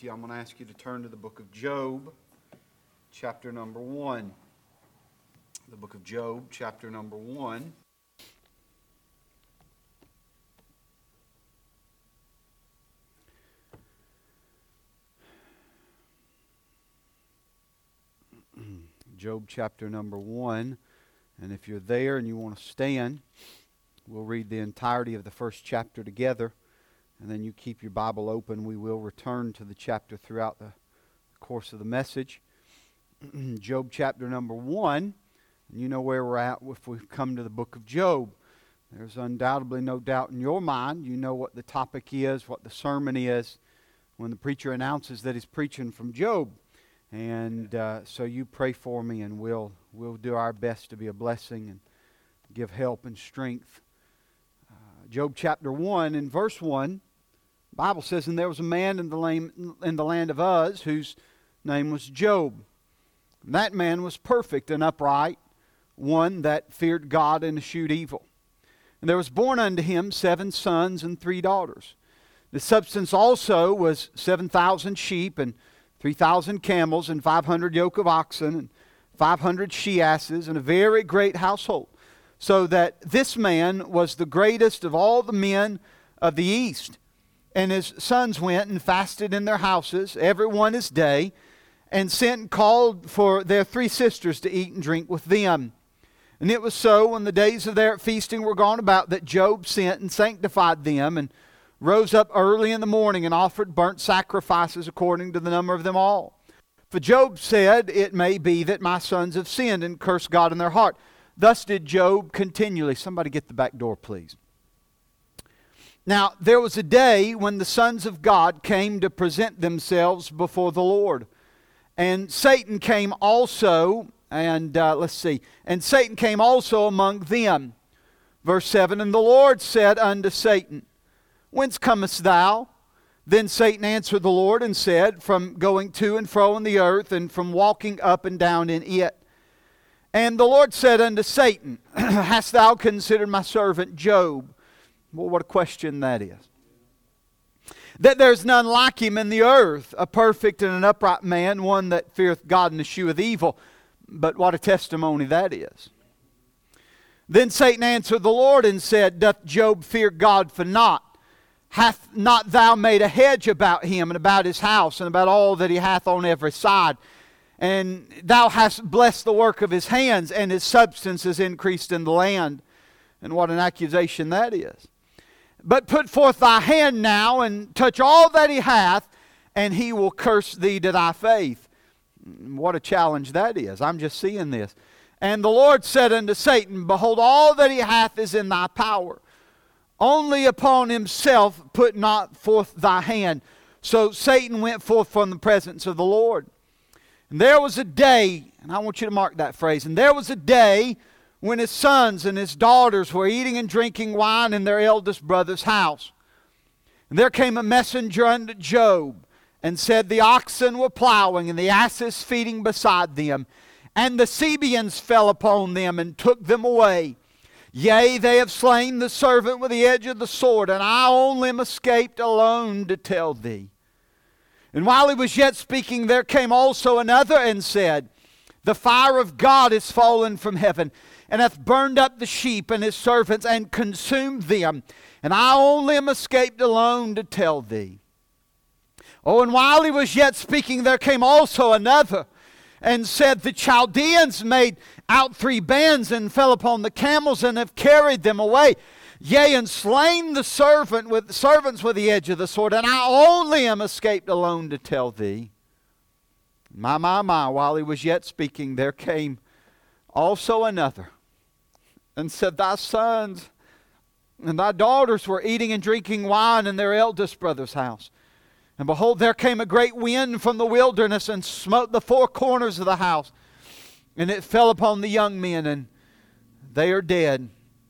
I'm going to ask you to turn to the book of Job, chapter number 1. The book of Job, chapter number 1. Job, chapter number 1. And if you're there and you want to stand, we'll read the entirety of the first chapter together. And then you keep your Bible open. We will return to the chapter throughout the course of the message. Job chapter number 1. And you know where we're at if we've come to the book of Job. There's undoubtedly no doubt in your mind. You know what the topic is, what the sermon is, when the preacher announces that he's preaching from Job. And so you pray for me, and we'll do our best to be a blessing and give help and strength. Job chapter 1 and verse 1. The Bible says, "And there was a man in the land of Uz whose name was Job. And that man was perfect and upright, one that feared God and eschewed evil. And there was born unto him 7 sons and 3 daughters. The substance also was 7,000 sheep and 3,000 camels and 500 yoke of oxen and 500 she-asses and a very great household. So that this man was the greatest of all the men of the east. And his sons went and fasted in their houses, every one his day, and sent and called for their 3 sisters to eat and drink with them. And it was so, when the days of their feasting were gone about, that Job sent and sanctified them, and rose up early in the morning, and offered burnt sacrifices according to the number of them all. For Job said, It may be that my sons have sinned, and cursed God in their heart. Thus did Job continually." Somebody get the back door, please. "Now there was a day when the sons of God came to present themselves before the Lord. And Satan came also, and Satan came also among them." Verse 7, "And the Lord said unto Satan, Whence comest thou? Then Satan answered the Lord and said, From going to and fro in the earth, and from walking up and down in it. And the Lord said unto Satan, Hast thou considered my servant Job?" Well, what a question that is. "That there's none like him in the earth, a perfect and an upright man, one that feareth God and escheweth evil." But what a testimony that is. "Then Satan answered the Lord and said, Doth Job fear God for naught? Hath not thou made a hedge about him and about his house and about all that he hath on every side? And thou hast blessed the work of his hands, and his substance is increased in the land." And what an accusation that is. "But put forth thy hand now, and touch all that he hath, and he will curse thee to thy faith." What a challenge that is. I'm just seeing this. "And the Lord said unto Satan, Behold, all that he hath is in thy power. Only upon himself put not forth thy hand." So Satan went forth from the presence of the Lord. And there was a day, and I want you to mark that phrase, "And there was a day when his sons and his daughters were eating and drinking wine in their eldest brother's house. And there came a messenger unto Job, and said, The oxen were plowing, and the asses feeding beside them. And the Sabeans fell upon them, and took them away. Yea, they have slain the servant with the edge of the sword, and I only am escaped alone to tell thee. And while he was yet speaking, there came also another and said, The fire of God is fallen from heaven, and hath burned up the sheep and his servants, and consumed them. And I only am escaped alone to tell thee. Oh, and while he was yet speaking, there came also another, and said, The Chaldeans made out 3 bands, and fell upon the camels, and have carried them away. Yea, and slain the servants with the edge of the sword, and I only am escaped alone to tell thee. My, while he was yet speaking, there came also another, and said, Thy sons and thy daughters were eating and drinking wine in their eldest brother's house. And behold, there came a great wind from the wilderness, and smote the 4 corners of the house. And it fell upon the young men, and they are dead.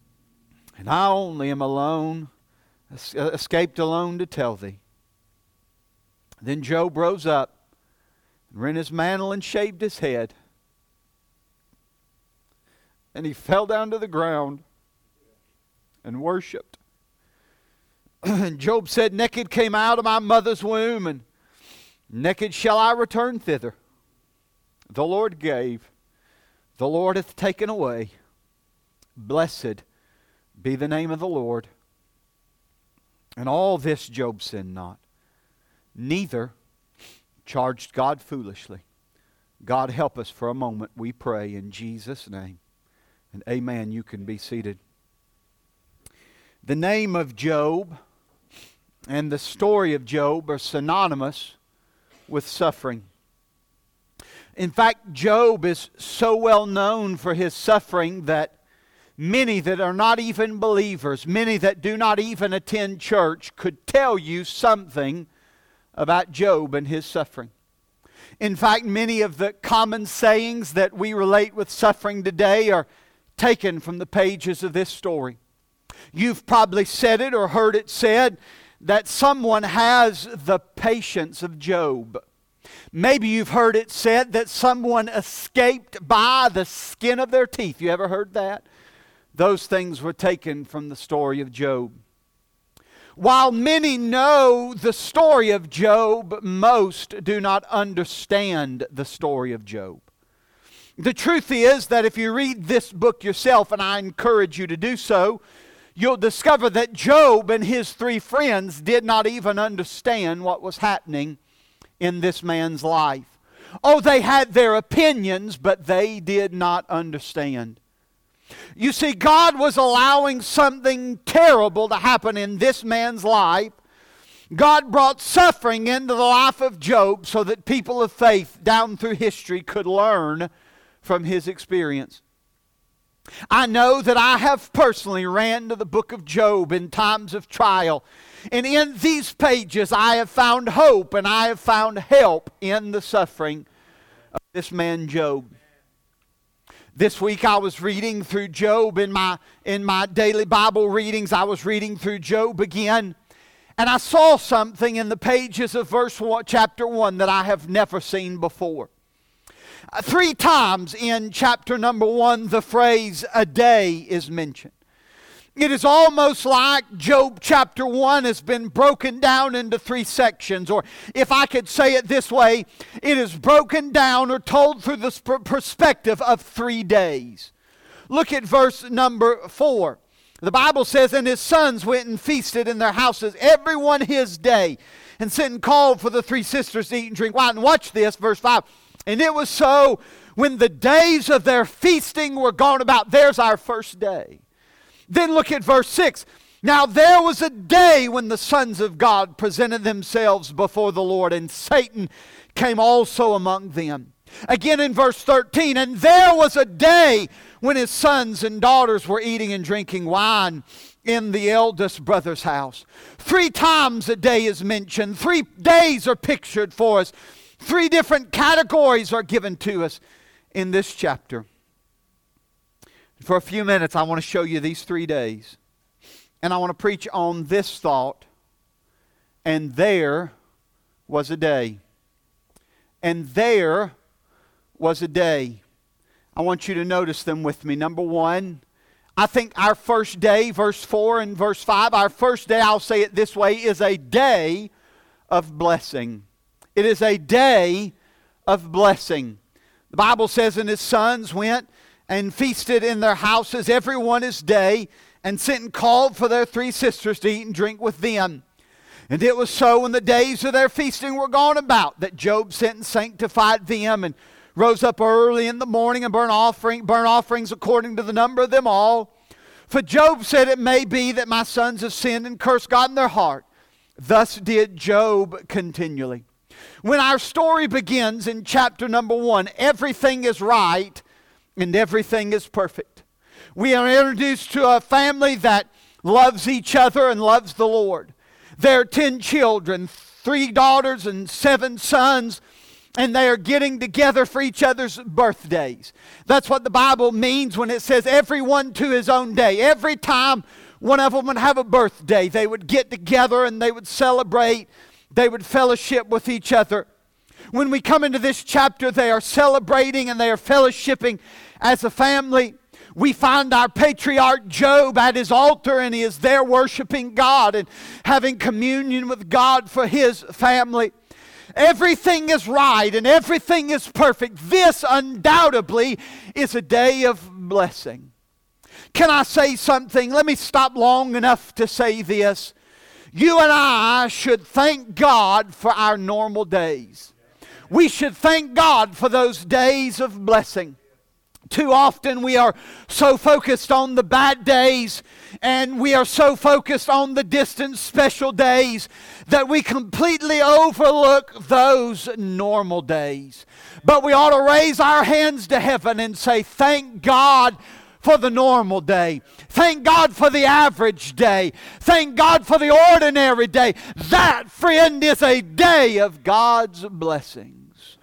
And I only am alone, escaped alone to tell thee. Then Job rose up, and rent his mantle, and shaved his head. And he fell down to the ground, and worshipped. And Job said, Naked came out of my mother's womb, and Naked shall I return thither. The Lord gave, the Lord hath taken away. Blessed be the name of the Lord. And all this Job sinned not, neither charged God foolishly. God help us for a moment, we pray in Jesus' name. And amen. You can be seated. The name of Job and the story of Job are synonymous with suffering. In fact, Job is so well known for his suffering that many that are not even believers, many that do not even attend church, could tell you something about Job and his suffering. In fact, many of the common sayings that we relate with suffering today are taken from the pages of this story. You've probably said it or heard it said that someone has the patience of Job. Maybe you've heard it said that someone escaped by the skin of their teeth. You ever heard that? Those things were taken from the story of Job. While many know the story of Job, most do not understand the story of Job. The truth is that if you read this book yourself, and I encourage you to do so, you'll discover that Job and his three friends did not even understand what was happening in this man's life. Oh, they had their opinions, but they did not understand. You see, God was allowing something terrible to happen in this man's life. God brought suffering into the life of Job so that people of faith down through history could learn from his experience. I know that I have personally ran to the book of Job in times of trial. And in these pages I have found hope and I have found help in the suffering of this man Job. This week I was reading through Job in my daily Bible readings. I was reading through Job again. And I saw something in the pages of chapter 1 that I have never seen before. 3 times in chapter number 1, the phrase "a day" is mentioned. It is almost like Job chapter 1 has been broken down into 3 sections. Or if I could say it this way, it is broken down or told through the perspective of 3 days. Look at verse number 4. The Bible says, "And his sons went and feasted in their houses, every one his day, and sent and called for the 3 sisters to eat and drink wine." And watch this, verse 5. "And it was so, when the days of their feasting were gone about." There's our first day. Then look at verse 6. "Now there was a day when the sons of God presented themselves before the Lord, and Satan came also among them." Again in verse 13, "And there was a day when his sons and daughters were eating and drinking wine in the eldest brother's house." 3 times a day is mentioned. 3 days are pictured for us. 3 different categories are given to us in this chapter. For a few minutes, I want to show you these 3 days. And I want to preach on this thought. And there was a day. And there was a day. I want you to notice them with me. Number 1, I think our first day, verse 4 and verse 5, our first day, I'll say it this way, is a day of blessing. It is a day of blessing. The Bible says, "And his sons went and feasted in their houses, every one his day, and sent and called for their 3 sisters to eat and drink with them. And it was so, when the days of their feasting were gone about, that Job sent and sanctified them, and rose up early in the morning, and burnt offerings according to the number of them all. For Job said, It may be that my sons have sinned and cursed God in their heart. Thus did Job continually." When our story begins in chapter number 1, everything is right and everything is perfect. We are introduced to a family that loves each other and loves the Lord. There are 10 children, 3 daughters and 7 sons, and they are getting together for each other's birthdays. That's what the Bible means when it says everyone to his own day. Every time one of them would have a birthday, they would get together and they would celebrate. They would fellowship with each other. When we come into this chapter, they are celebrating and they are fellowshipping as a family. We find our patriarch Job at his altar, and he is there worshiping God and having communion with God for his family. everything is right and everything is perfect, this undoubtedly is a day of blessing. Can I say something? Let me stop long enough to say this. You and I should thank God for our normal days. We should thank God for those days of blessing. Too often we are so focused on the bad days and we are so focused on the distant special days that we completely overlook those normal days. But we ought to raise our hands to heaven and say, thank God for the normal day. Thank God for the average day. Thank God for the ordinary day. That, friend, is a day of God's blessings.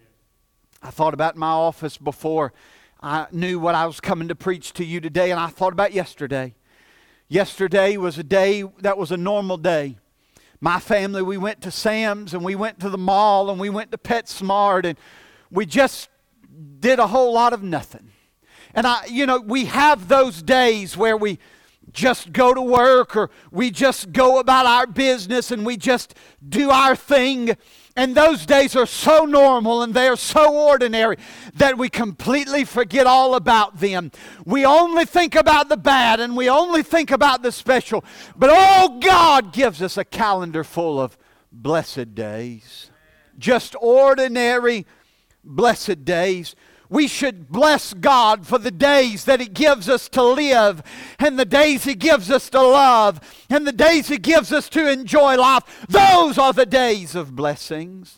I thought about my office before I knew what I was coming to preach to you today, and I thought about yesterday. Yesterday was a day that was a normal day. My family, we went to Sam's and we went to the mall and we went to PetSmart and we just did a whole lot of nothing. And we have those days where we just go to work or we just go about our business and we just do our thing. And those days are so normal and they are so ordinary that we completely forget all about them. We only think about the bad and we only think about the special. But oh, God gives us a calendar full of blessed days. Just ordinary blessed days. We should bless God for the days that He gives us to live and the days He gives us to love and the days He gives us to enjoy life. Those are the days of blessings.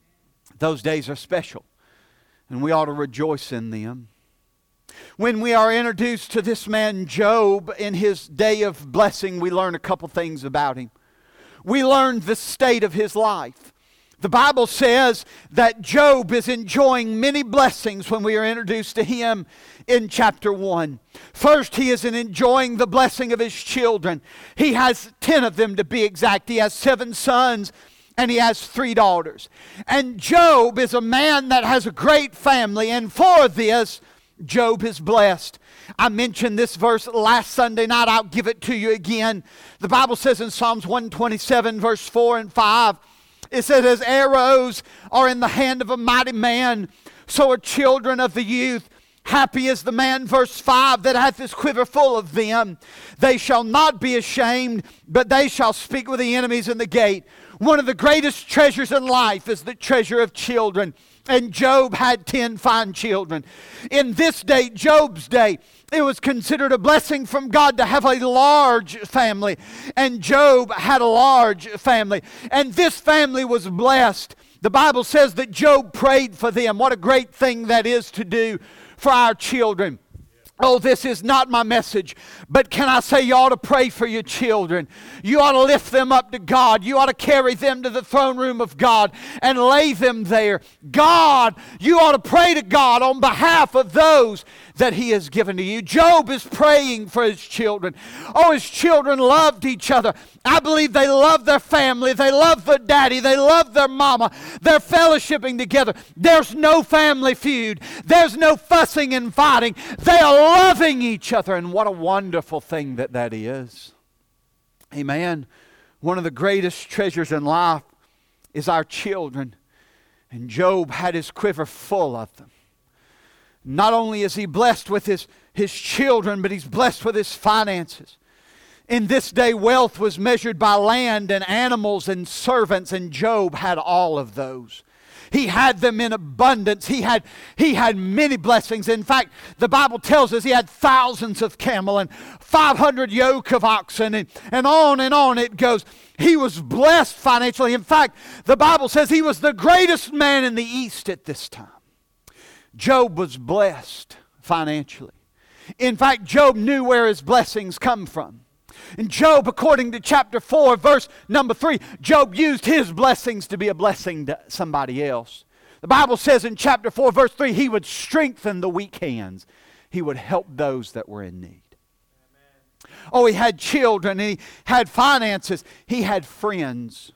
Those days are special and we ought to rejoice in them. When we are introduced to this man Job in his day of blessing, we learn a couple things about him. We learn the state of his life. The Bible says that Job is enjoying many blessings when we are introduced to him in chapter 1. First, he is enjoying the blessing of his children. He has 10 of them to be exact. He has 7 sons and he has 3 daughters. And Job is a man that has a great family, and for this, Job is blessed. I mentioned this verse last Sunday night. I'll give it to you again. The Bible says in Psalms 127, verse 4 and 5, it says, as arrows are in the hand of a mighty man, so are children of the youth. Happy is the man, verse 5, that hath his quiver full of them. They shall not be ashamed, but they shall speak with the enemies in the gate. One of the greatest treasures in life is the treasure of children. And Job had 10 fine children. In this day, Job's day, it was considered a blessing from God to have a large family. And Job had a large family. And this family was blessed. The Bible says that Job prayed for them. What a great thing that is to do for our children. Oh, this is not my message, but can I say you ought to pray for your children. You ought to lift them up to God. You ought to carry them to the throne room of God and lay them there. God, you ought to pray to God on behalf of those that He has given to you. Job is praying for his children. Oh, his children loved each other. I believe they love their family. They love their daddy. They love their mama. They're fellowshipping together. There's no family feud. There's no fussing and fighting. They are loving each other, and what a wonderful thing that is. Amen. One of the greatest treasures in life is our children, and Job had his quiver full of them. Not only is he blessed with his children, but he's blessed with his finances. In this day, wealth was measured by land and animals and servants, and Job had all of those. He had them in abundance. He had many blessings. In fact, the Bible tells us he had thousands of camel and 500 yoke of oxen, and on it goes. He was blessed financially. In fact, the Bible says he was the greatest man in the East at this time. Job was blessed financially. In fact, Job knew where his blessings come from. And Job, according to chapter 4, verse number 3, Job used his blessings to be a blessing to somebody else. The Bible says in chapter 4, verse 3, he would strengthen the weak hands. He would help those that were in need. Amen. Oh, he had children, and he had finances. He had friends.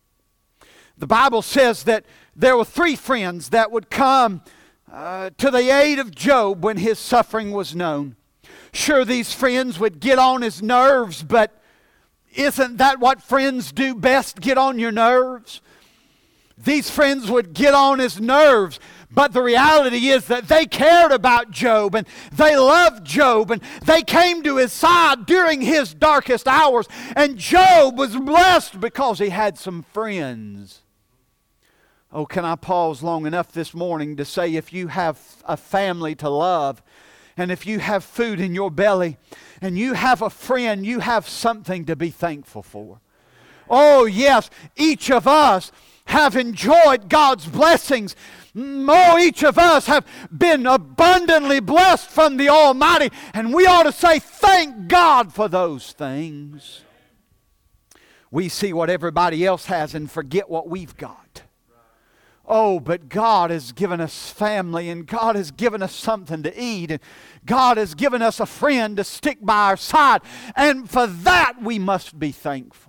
The Bible says that there were 3 friends that would come to the aid of Job when his suffering was known. Sure, these friends would get on his nerves, but isn't that what friends do best, get on your nerves? These friends would get on his nerves, but the reality is that they cared about Job and they loved Job and they came to his side during his darkest hours. And Job was blessed because he had some friends. Oh, can I pause long enough this morning to say, if you have a family to love, and if you have food in your belly, and you have a friend, you have something to be thankful for. Oh yes, each of us have enjoyed God's blessings. Oh, each of us have been abundantly blessed from the Almighty, and we ought to say thank God for those things. We see what everybody else has and forget what we've got. Oh, but God has given us family, and God has given us something to eat, and God has given us a friend to stick by our side, and for that we must be thankful.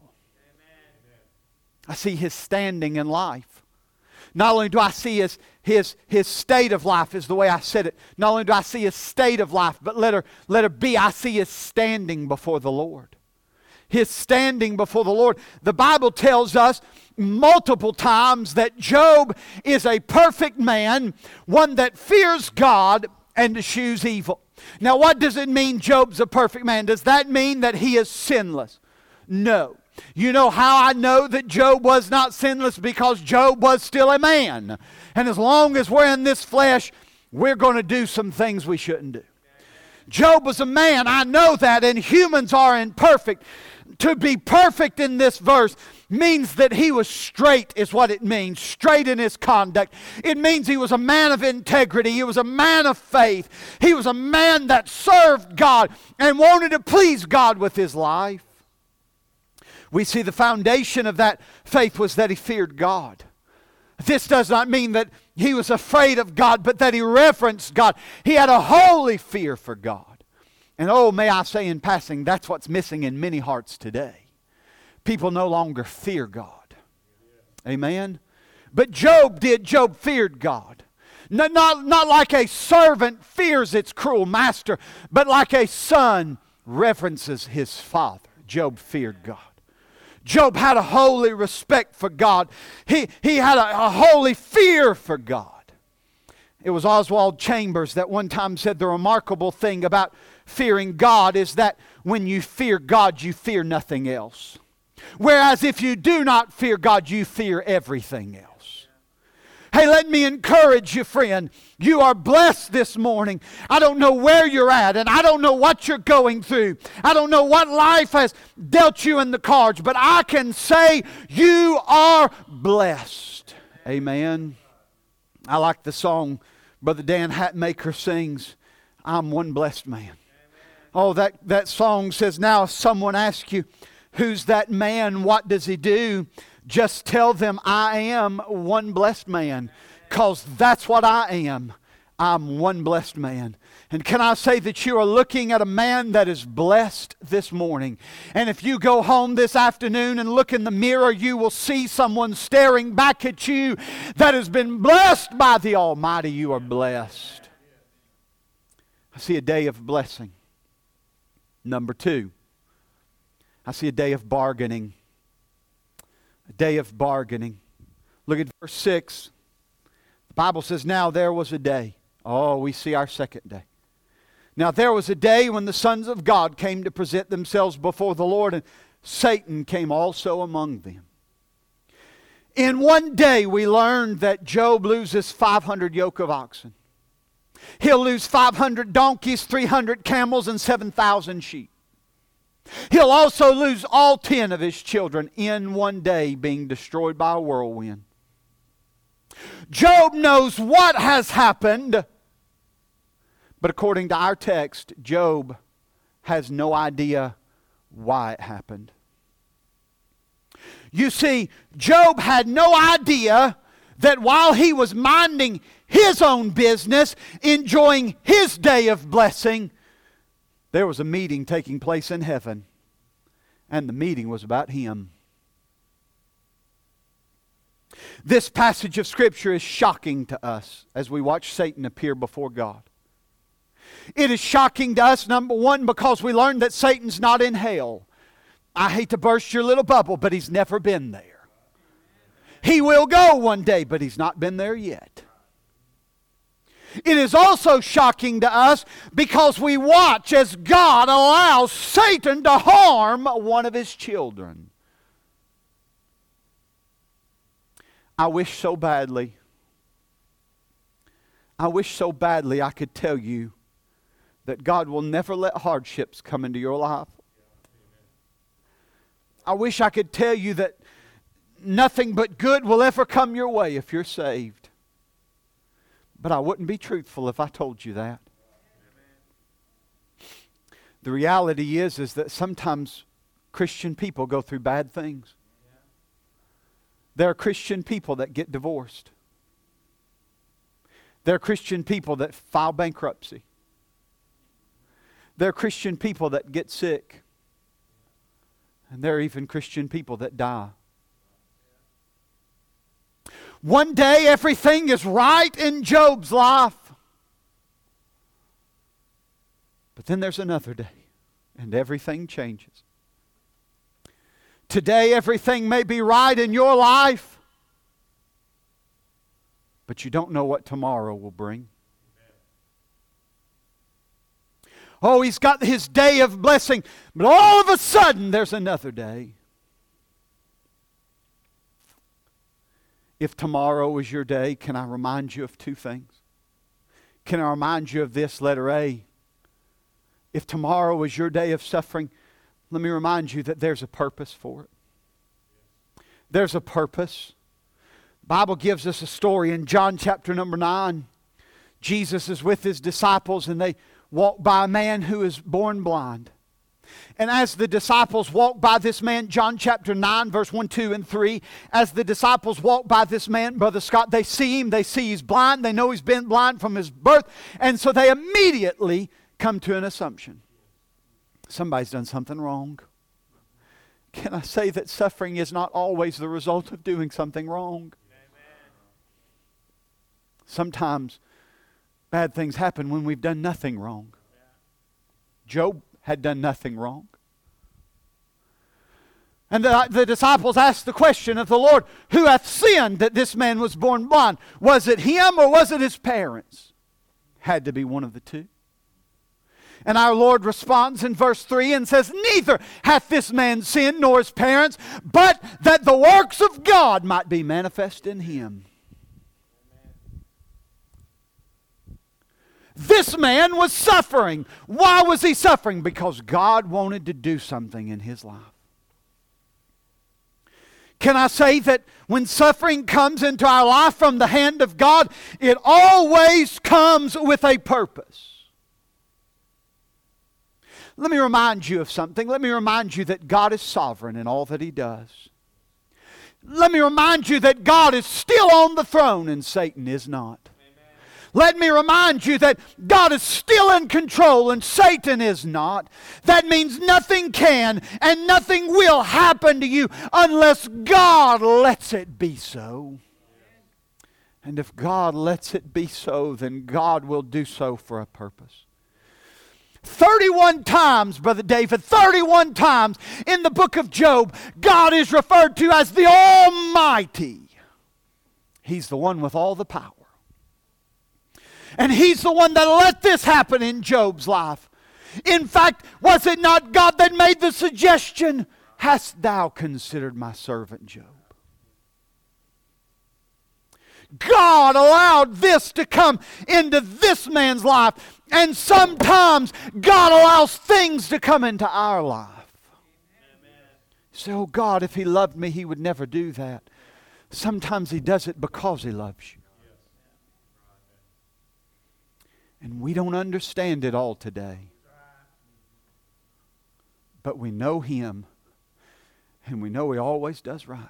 I see his standing in life. Not only do I see his state of life, is the way I said it. Not only do I see his state of life, but letter B, I see his standing before the Lord. His standing before the Lord. The Bible tells us multiple times that Job is a perfect man, one that fears God and eschews evil. Now, what does it mean Job's a perfect man? Does that mean that he is sinless? No. You know how I know that Job was not sinless? Because Job was still a man. And as long as we're in this flesh, we're going to do some things we shouldn't do. Job was a man, I know that, and humans are imperfect. To be perfect in this verse means that he was straight, is what it means. Straight in his conduct. It means he was a man of integrity. He was a man of faith. He was a man that served God and wanted to please God with his life. We see the foundation of that faith was that he feared God. This does not mean that he was afraid of God, but that he reverenced God. He had a holy fear for God. And oh, may I say in passing, that's what's missing in many hearts today. People no longer fear God. Amen? But Job did. Job feared God. Not like a servant fears its cruel master, but like a son reverences his father. Job feared God. Job had a holy respect for God. He had a holy fear for God. It was Oswald Chambers that one time said the remarkable thing about fearing God is that when you fear God, you fear nothing else. Whereas if you do not fear God, you fear everything else. Hey, let me encourage you, friend. You are blessed this morning. I don't know where you're at, and I don't know what you're going through. I don't know what life has dealt you in the cards, but I can say you are blessed. Amen. I like the song Brother Dan Hatmaker sings, I'm one blessed man. Oh, that song says, now if someone asks you, who's that man, what does he do? Just tell them I am one blessed man, because that's what I am. I'm one blessed man. And can I say that you are looking at a man that is blessed this morning? And if you go home this afternoon and look in the mirror, you will see someone staring back at you that has been blessed by the Almighty. You are blessed. I see a day of blessing. Number 2, I see a day of bargaining. A day of bargaining. Look at verse 6. The Bible says, now there was a day. Oh, we see our second day. Now there was a day when the sons of God came to present themselves before the Lord, and Satan came also among them. In one day we learned that Job loses 500 yoke of oxen. He'll lose 500 donkeys, 300 camels, and 7,000 sheep. He'll also lose all 10 of his children in one day, being destroyed by a whirlwind. Job knows what has happened, but according to our text, Job has no idea why it happened. You see, Job had no idea that while he was minding his own business, enjoying his day of blessing, there was a meeting taking place in heaven, and the meeting was about him. This passage of Scripture is shocking to us as we watch Satan appear before God. It is shocking to us, number one, because we learned that Satan's not in hell. I hate to burst your little bubble, but he's never been there. He will go one day, but he's not been there yet. It is also shocking to us because we watch as God allows Satan to harm one of his children. I wish so badly I could tell you that God will never let hardships come into your life. I wish I could tell you that nothing but good will ever come your way if you're saved. But I wouldn't be truthful if I told you that. The reality is that sometimes Christian people go through bad things. There are Christian people that get divorced. There are Christian people that file bankruptcy. There are Christian people that get sick. And there are even Christian people that die. One day everything is right in Job's life. But then there's another day and everything changes. Today everything may be right in your life, but you don't know what tomorrow will bring. Oh, he's got his day of blessing, but all of a sudden there's another day. If tomorrow is your day, can I remind you of two things? Can I remind you of this, letter A? If tomorrow is your day of suffering, let me remind you that there's a purpose for it. There's a purpose. The Bible gives us a story in John chapter number 9. Jesus is with his disciples and they walk by a man who is born blind. And as the disciples walk by this man, John chapter 9, verse 1, 2, and 3, as the disciples walk by this man, Brother Scott, they see him, they see he's blind, they know he's been blind from his birth, and so they immediately come to an assumption. Somebody's done something wrong. Can I say that suffering is not always the result of doing something wrong? Amen. Sometimes bad things happen when we've done nothing wrong. Job had done nothing wrong. And the disciples asked the question of the Lord, who hath sinned that this man was born blind? Was it him or was it his parents? Had to be one of the two. And our Lord responds in verse 3 and says, neither hath this man sinned nor his parents, but that the works of God might be manifest in him. This man was suffering. Why was he suffering? Because God wanted to do something in his life. Can I say that when suffering comes into our life from the hand of God, it always comes with a purpose. Let me remind you of something. Let me remind you that God is sovereign in all that He does. Let me remind you that God is still on the throne and Satan is not. Let me remind you that God is still in control and Satan is not. That means nothing can and nothing will happen to you unless God lets it be so. And if God lets it be so, then God will do so for a purpose. 31 times, Brother David, 31 times in the book of Job, God is referred to as the Almighty. He's the one with all the power. And He's the one that let this happen in Job's life. In fact, was it not God that made the suggestion, hast thou considered my servant Job? God allowed this to come into this man's life. And sometimes God allows things to come into our life. So, God, if He loved me, He would never do that. Sometimes He does it because He loves you. And we don't understand it all today. But we know Him. And we know He always does right.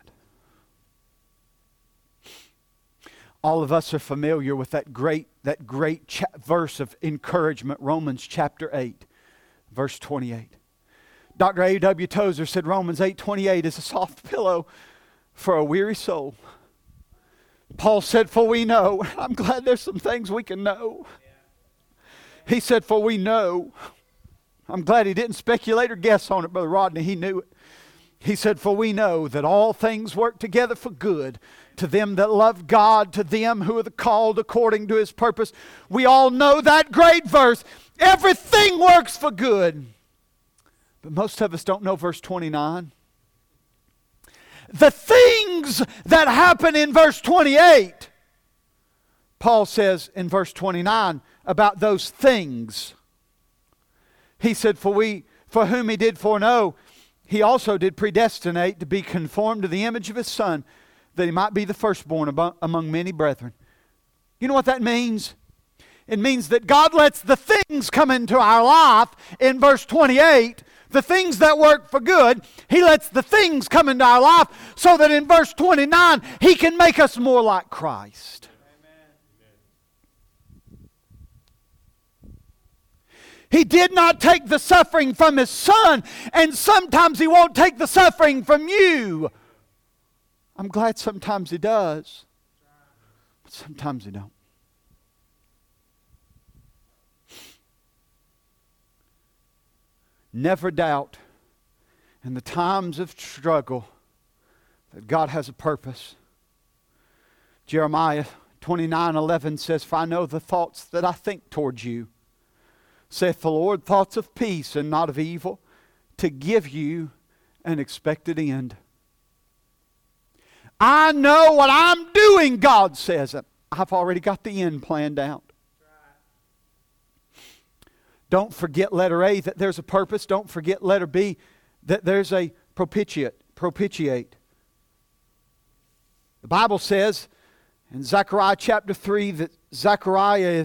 All of us are familiar with that great verse of encouragement, Romans chapter 8, verse 28. Dr. A.W. Tozer said Romans 8:28 is a soft pillow for a weary soul. Paul said, for we know, I'm glad there's some things we can know. He said, for we know. I'm glad he didn't speculate or guess on it, Brother Rodney. He knew it. He said, for we know that all things work together for good to them that love God, to them who are the called according to His purpose. We all know that great verse. Everything works for good. But most of us don't know verse 29. The things that happen in verse 28, Paul says in verse 29 about those things. He said, for whom He did foreknow, He also did predestinate to be conformed to the image of His Son, that He might be the firstborn among many brethren. You know what that means? It means that God lets the things come into our life in verse 28, the things that work for good. He lets the things come into our life so that in verse 29 He can make us more like Christ. He did not take the suffering from His Son, and sometimes He won't take the suffering from you. I'm glad sometimes He does, but sometimes He don't. Never doubt in the times of struggle that God has a purpose. Jeremiah 29:11 says, for I know the thoughts that I think towards you, saith the Lord, thoughts of peace and not of evil, to give you an expected end. I know what I'm doing, God says. I've already got the end planned out. Don't forget letter A, that there's a purpose. Don't forget letter B, that there's a propitiate. The Bible says in Zechariah chapter 3 that Zechariah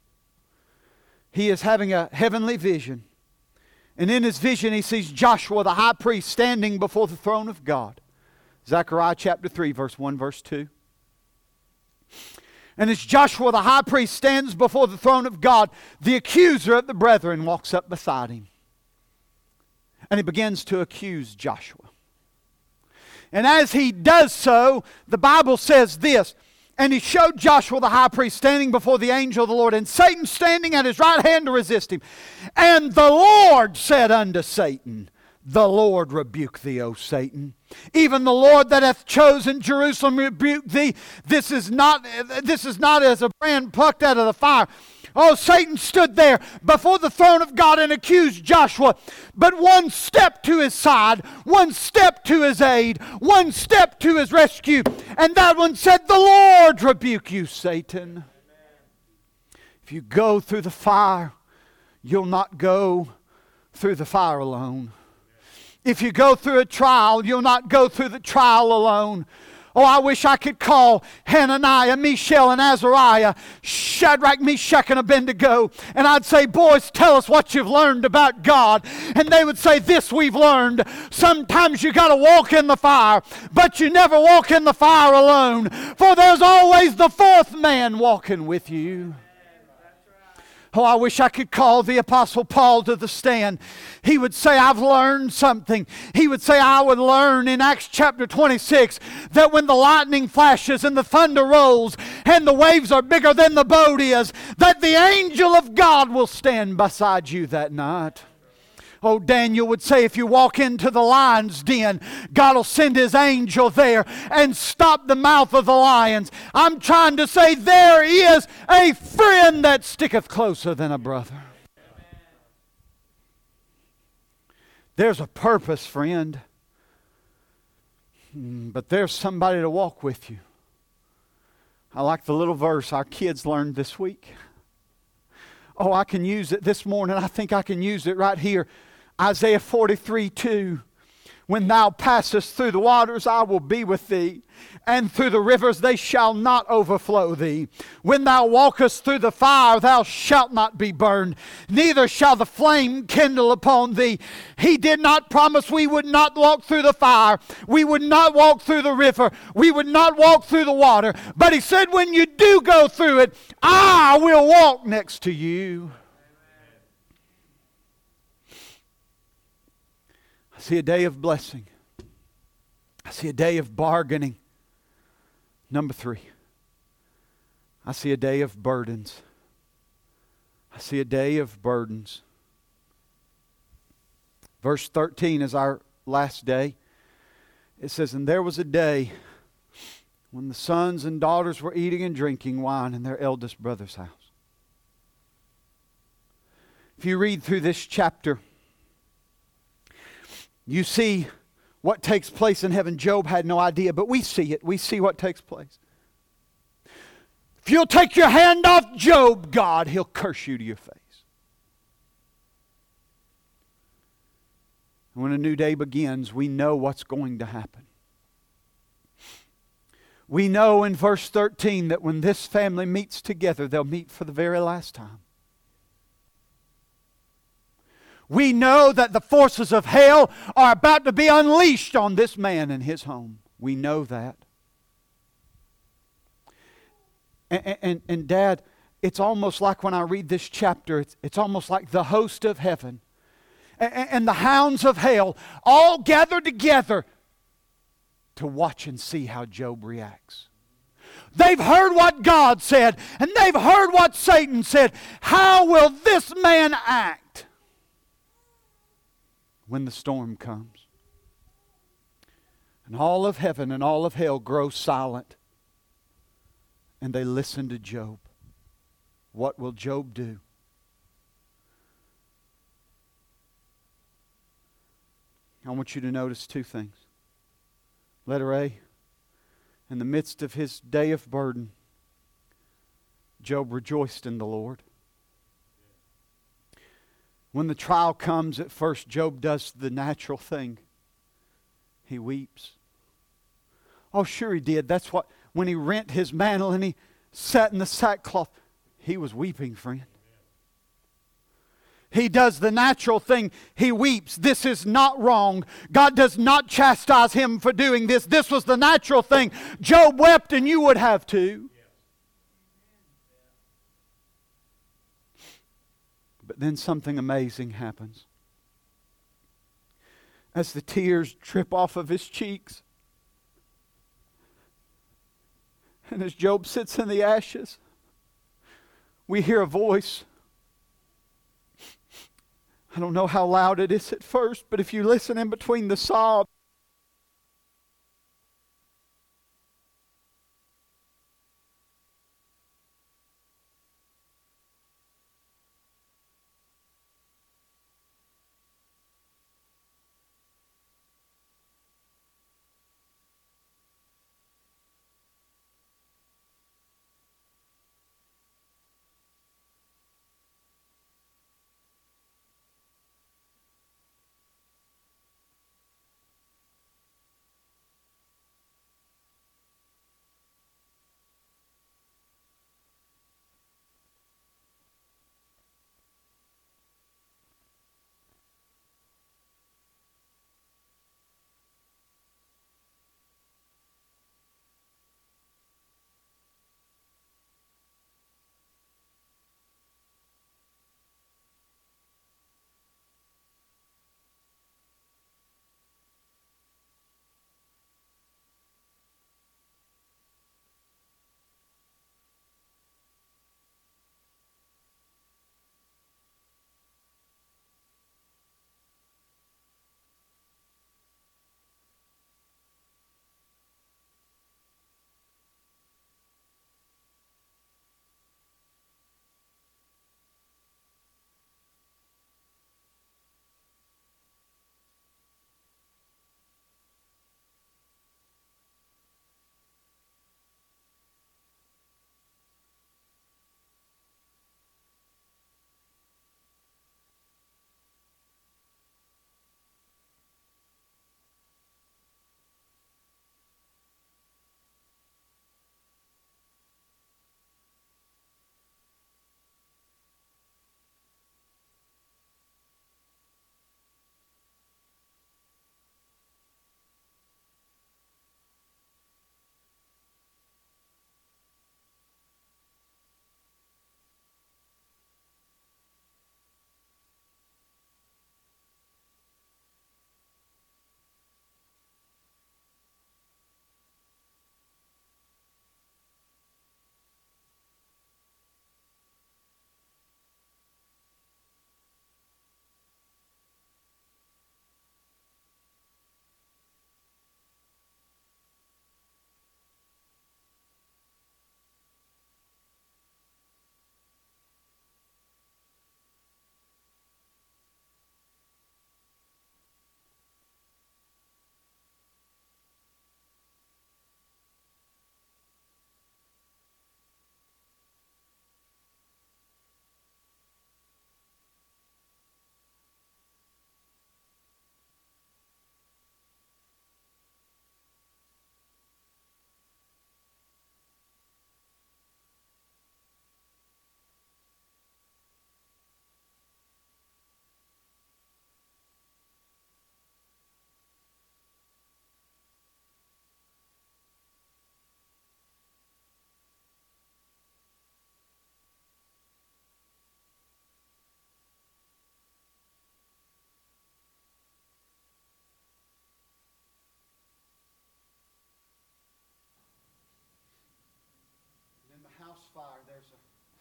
he is having a heavenly vision. And in his vision he sees Joshua the high priest standing before the throne of God. Zechariah chapter 3 verse 1, verse 2. And as Joshua the high priest stands before the throne of God, the accuser of the brethren walks up beside him. And he begins to accuse Joshua. And as he does so, the Bible says this, and he showed Joshua the high priest standing before the angel of the Lord, and Satan standing at his right hand to resist him. And the Lord said unto Satan, the Lord rebuke thee, O Satan. Even the Lord that hath chosen Jerusalem rebuke thee. This is not as a brand plucked out of the fire. Oh, Satan stood there before the throne of God and accused Joshua. But one step to his side, one step to his aid, one step to his rescue. And that one said, the Lord rebuke you, Satan. If you go through the fire, you'll not go through the fire alone. If you go through a trial, you'll not go through the trial alone. Oh, I wish I could call Hananiah, Mishael, and Azariah, Shadrach, Meshach, and Abednego, and I'd say, boys, tell us what you've learned about God. And they would say, this we've learned. Sometimes you got to walk in the fire, but you never walk in the fire alone, for there's always the fourth man walking with you. Oh, I wish I could call the Apostle Paul to the stand. He would say, I've learned something. He would say, I would learn in Acts chapter 26 that when the lightning flashes and the thunder rolls and the waves are bigger than the boat is, that the angel of God will stand beside you that night. Oh, Daniel would say, if you walk into the lion's den, God will send His angel there and stop the mouth of the lions. I'm trying to say there is a friend that sticketh closer than a brother. There's a purpose, friend. But there's somebody to walk with you. I like the little verse our kids learned this week. Oh, I can use it this morning. I think I can use it right here. Isaiah 43:2. When thou passest through the waters, I will be with thee, and through the rivers they shall not overflow thee. When thou walkest through the fire, thou shalt not be burned, neither shall the flame kindle upon thee. He did not promise we would not walk through the fire, we would not walk through the river, we would not walk through the water. But He said, when you do go through it, I will walk next to you. I see a day of blessing. I see a day of bargaining. Number 3, I see a day of burdens. I see a day of burdens. Verse 13 is our last day. It says, and there was a day when the sons and daughters were eating and drinking wine in their eldest brother's house. If you read through this chapter, you see what takes place in heaven. Job had no idea, but we see it. We see what takes place. If you'll take your hand off Job, God, He'll curse you to your face. And when a new day begins, we know what's going to happen. We know in verse 13 that when this family meets together, they'll meet for the very last time. We know that the forces of hell are about to be unleashed on this man and his home. We know that. And Dad, it's almost like when I read this chapter, it's almost like the host of heaven and the hounds of hell all gather together to watch and see how Job reacts. They've heard what God said, and they've heard what Satan said. How will this man act when the storm comes? And all of heaven and all of hell grow silent, and they listen to Job. What will Job do? I want you to notice two things. Letter A, in the midst of his day of burden, Job rejoiced in the Lord. When the trial comes, at first Job does the natural thing. He weeps. Oh, sure he did. That's what, when he rent his mantle and he sat in the sackcloth, he was weeping, friend. He does the natural thing. He weeps. This is not wrong. God does not chastise him for doing this. This was the natural thing. Job wept, and you would have too. But then something amazing happens. As the tears drip off of his cheeks, and as Job sits in the ashes, we hear a voice. I don't know how loud it is at first, but if you listen in between the sobs,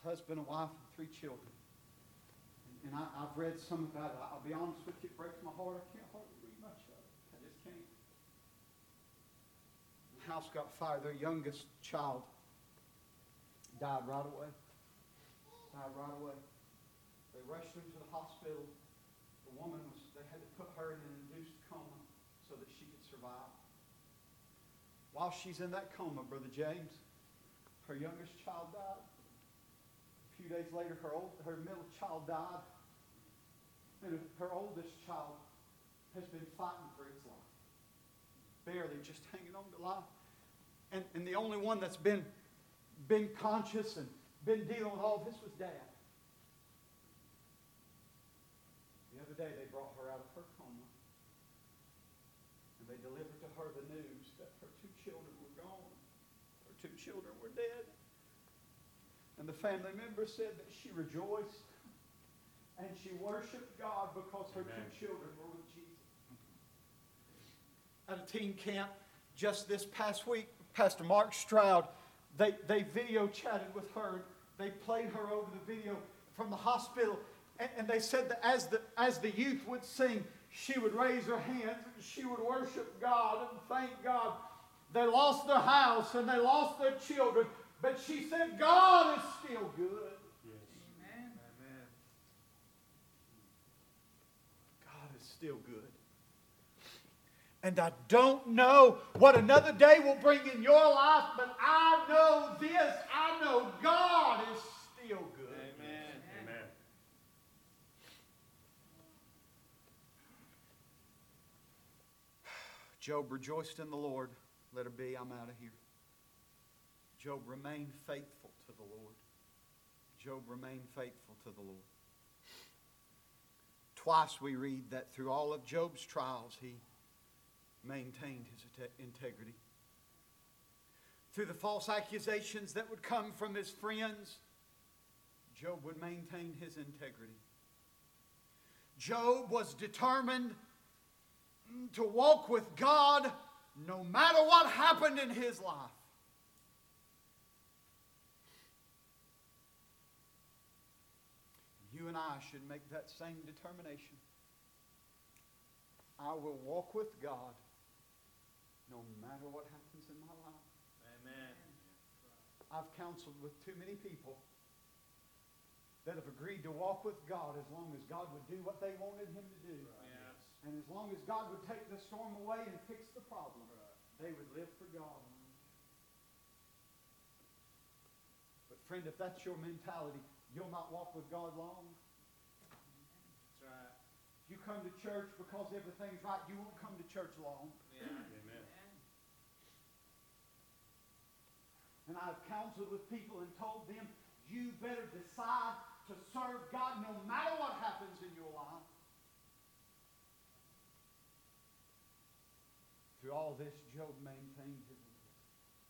husband, a wife, and 3 children. And I've read some about it. I'll be honest with you, it breaks my heart. I can't hardly read much of it. I just can't. The house got fired. Their youngest child died right away. They rushed her to the hospital. The woman they had to put her in an induced coma so that she could survive. While she's in that coma, Brother James, her youngest child died. A few days later, her middle child died. And her oldest child has been fighting for its life. Barely just hanging on to life. And the only one that's been conscious and been dealing with all this was Dad. The other day they brought her out of her coma. And they delivered to her the news that her 2 children were gone. Her 2 children were dead. And the family member said that she rejoiced and she worshiped God because her Amen. 2 children were with Jesus. At a teen camp just this past week, Pastor Mark Stroud, they video chatted with her. They played her over the video from the hospital. And they said that as the youth would sing, she would raise her hands and she would worship God and thank God. They lost their house and they lost their children. But she said, God is still good. Yes. Amen. God is still good. And I don't know what another day will bring in your life, but I know this. I know God is still good. Amen. Amen. Job rejoiced in the Lord. Let her be. I'm out of here. Job remained faithful to the Lord. Job remained faithful to the Lord. Twice we read that through all of Job's trials, he maintained his integrity. Through the false accusations that would come from his friends, Job would maintain his integrity. Job was determined to walk with God no matter what happened in his life. You and I should make that same determination. I will walk with God no matter what happens in my life. Amen. I've counseled with too many people that have agreed to walk with God as long as God would do what they wanted Him to do. Right. Yes. And as long as God would take the storm away and fix the problem, they would live for God. But friend, if that's your mentality, you'll not walk with God long. That's right. If you come to church because everything's right, you won't come to church long. Yeah. Amen. And I've counseled with people and told them, you better decide to serve God no matter what happens in your life. Through all this, Job maintained his integrity.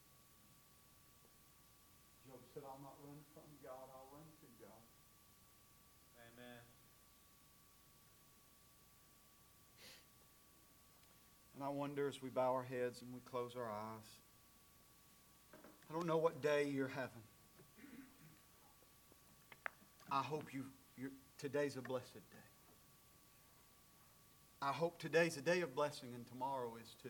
Job said, I'll not run from God, I'll run to God. Amen. And I wonder as we bow our heads and we close our eyes, I don't know what day you're having. I hope today's a blessed day. I hope today's a day of blessing and tomorrow is too.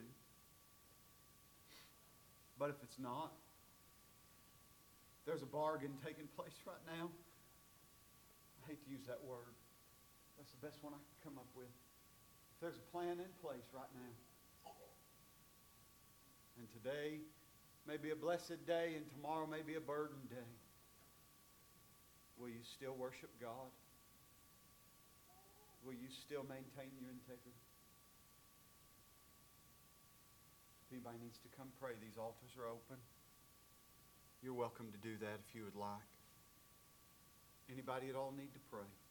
But if it's not, there's a bargain taking place right now. I hate to use that word. That's the best one I can come up with. If there's a plan in place right now, and today may be a blessed day and tomorrow may be a burdened day, will you still worship God? Will you still maintain your integrity? If anybody needs to come pray, these altars are open. You're welcome to do that if you would like. Anybody at all need to pray?